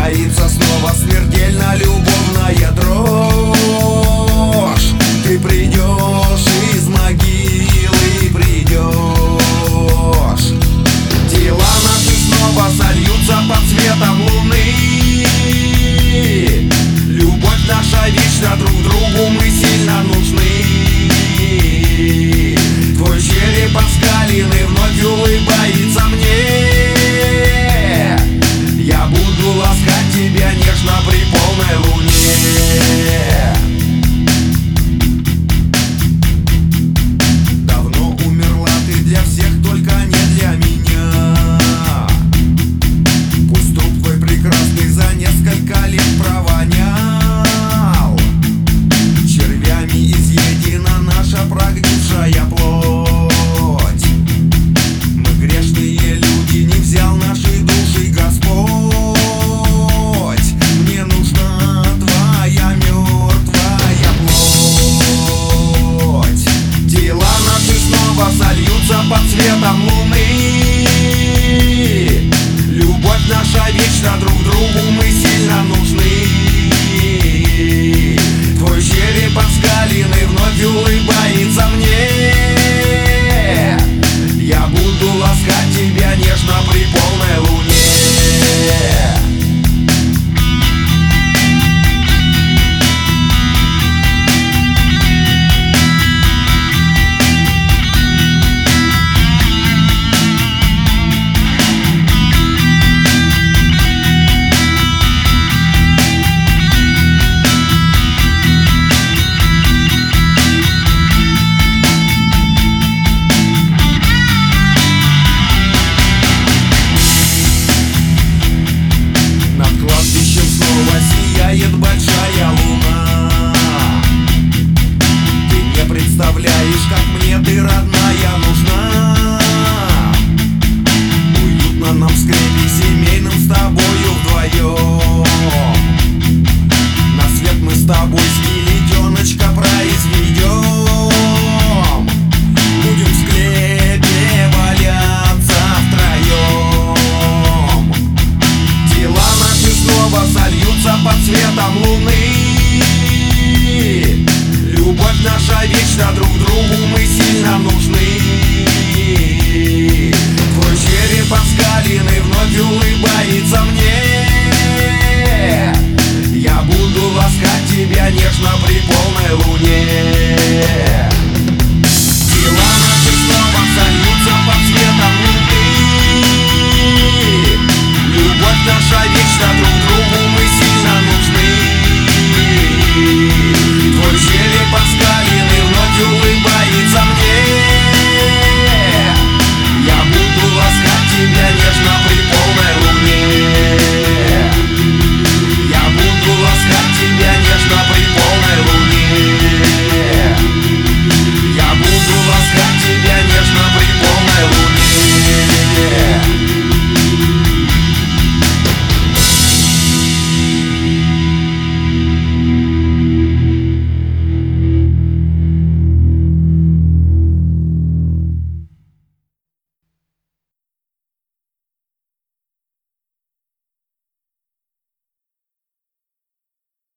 разгорается снова смертельно любовная дрожь. Ты придешь из могилы, придешь. Тела наши снова сольются под светом луны. Любовь наша вечна, друг другу мы сильно нужны. Твой череп оскаленный вновь улыбается мне. Я буду ласкать тебя нежно при полной луне. Давно умерла ты для всех, только не для меня. Пусть труп твой прекрасный за несколько лет провонял. Червями изъедена наша прогнившая плоть. Мы грешные люди, не взял наши души Господь. Мне нужна твоя мертвая плоть. Тела наши снова сольются под светом луны. Любовь наша вечна, друг другу мы сильно нужны. Твой череп оскаленный вновь улыбается мне. Я буду ласкать тебя нежно при полной луне. Сияет большая луна. Ты не представляешь, как мне ты, родная, нужна. Уютно нам в скрепе семейном с тобою вдвоем. На свет мы с тобой скелетеночка произведем. Будем в скрепе валяться втроем. Тела наши снова сольются под светом луны. Любовь наша вечна, друг другу мы сильно нужны. Твой череп оскаленный вновь улыбается мне.